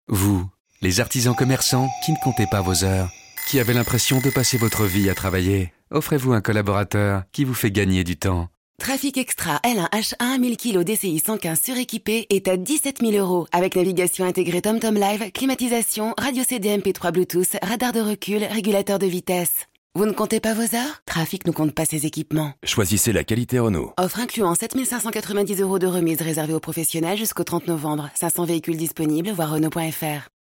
Vous, les artisans commerçants qui ne comptez pas vos heures, qui avez l'impression de passer votre vie à travailler. Offrez-vous un collaborateur qui vous fait gagner du temps. Trafic Extra L1H1 1000 kg DCI 115 suréquipé est à 17 000 € avec navigation intégrée TomTom Live, climatisation, radio CD MP3 Bluetooth, radar de recul, régulateur de vitesse. Vous ne comptez pas vos heures? Trafic ne compte pas ses équipements. Choisissez la qualité Renault. Offre incluant 7 590 € de remise réservée aux professionnels jusqu'au 30 novembre. 500 véhicules disponibles, voir Renault.fr.